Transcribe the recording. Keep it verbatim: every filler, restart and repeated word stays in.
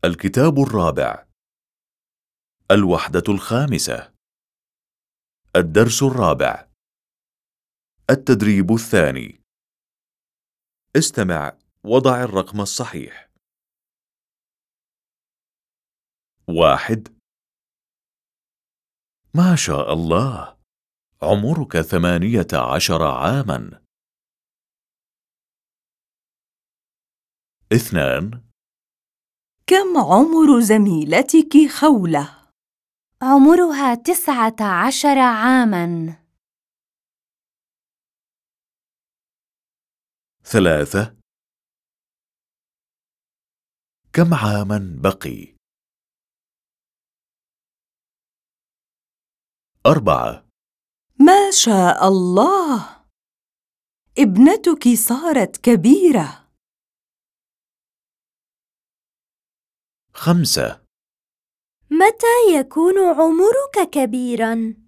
الكتاب الرابع. الوحدة الخامسة. الدرس الرابع. التدريب الثاني. استمع وضع الرقم الصحيح. واحد. ما شاء الله، عمرك ثمانية عشر عاماً. اثنان. كم عمر زميلتك خولة؟ عمرها تسعة عشر عاماً. ثلاثة. كم عاماً بقي؟ أربعة. ما شاء الله، ابنتك صارت كبيرة. خمسة. متى يكون عمرك كبيراً؟